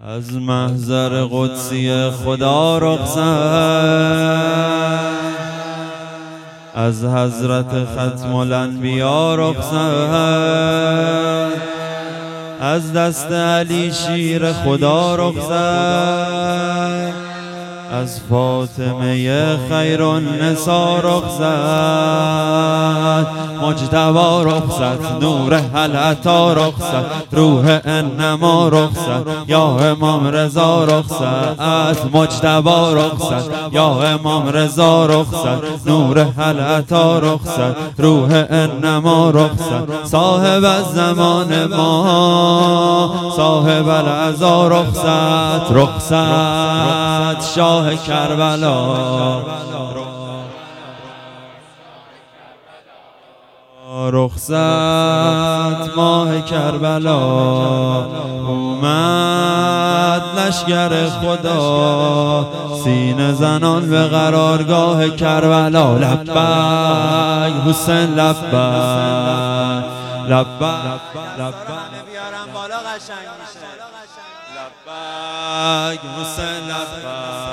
از محضر قدسی خدا رخصت، از حضرت ختم الانبیا رخصت، از دست علی شیر خدا رخصت، از فاطمه خیر النساء رخصت، مجتبی رخصت، نور هل عطا رخصت، روح انما رخصت، یا امام رضا رخصت، مجتبی رخصت، یا امام رضا رخصت، نور هل عطا رخصت، روح انما رخصت، صاحب الزمان ما، صاحب العزا رخصت، رخصت شاه کربلا، رخصت ماه کربلا، اومد لشگر خدا، سینه زنان به قرارگاه کربلا، لبیک حسین لبیک لبیک بیارم بالا قشنگ میشه، لبیک حسین لبیک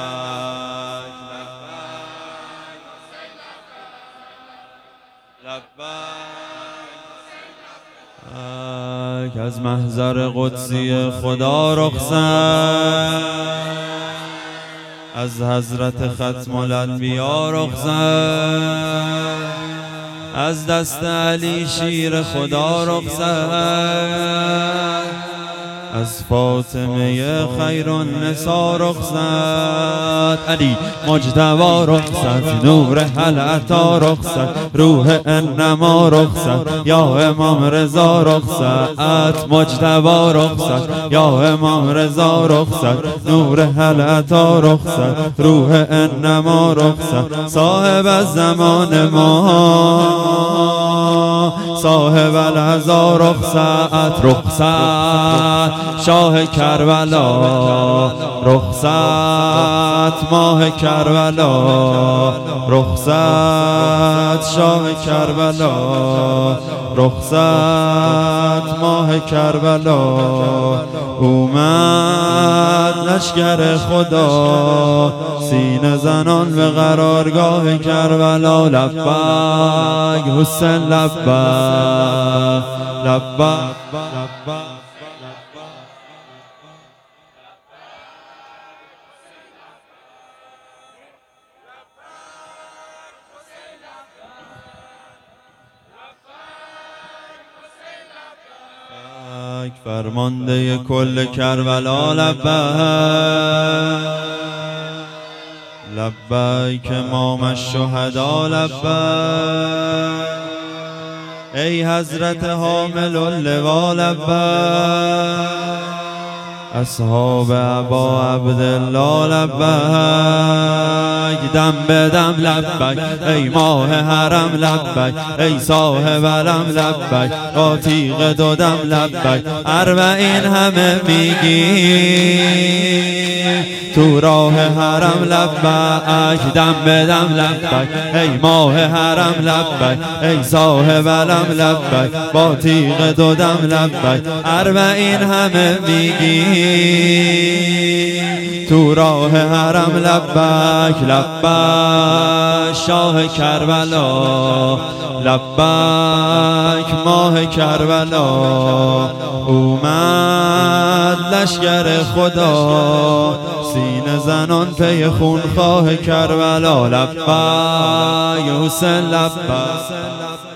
لبیک، از محضر قدسی خدا رخصت، از حضرت ختم الانبیا رخصت، از دست علی شیر خدا رخصت، از فاطمه خیر النساء رخصت، علی مجتبی رخصت، نور هل عطا رخصت، روح انما رخصت، یا امام رضا رخصت، مجتبی رخصت، یا امام رضا رخصت، نور هل عطا رخصت، روح انما رخصت، صاحب الزمان ما، صاحب العزا رخصت، رخصت شاه کربلا، رخصت ماه کربلا، رخصت شاه کربلا، رخصت ماه کربلا، اومد لشگر خدا، سینه زنان به قرارگاه کربلا، لبیک حسین لبیک لبیک. فرمانده کل کربلا لبیک، لبیک امام الشهدا لبیک، ای حضرت حامل اللوا لبیک، اصحاب ابا عبدالله لبیک، دم به دم لبیک، ای ماه حرم لبیک، ای صاحب علم لبیک، با تیغ دو دم لبیک، اربعین همه میگی تو راه حرم لبیک، دم به دم لبیک، ای ماه حرم لبیک، ای صاحب علم لبیک، با تیغ دو دم لبیک، اربعین همه میگی تو راه حرم لبیک، لبیک شاه کربلا، لبیک ماه کربلا، اومد لشگر خدا، سینه زنان پی خونخواه کربلا، لبیک حسین لبیک.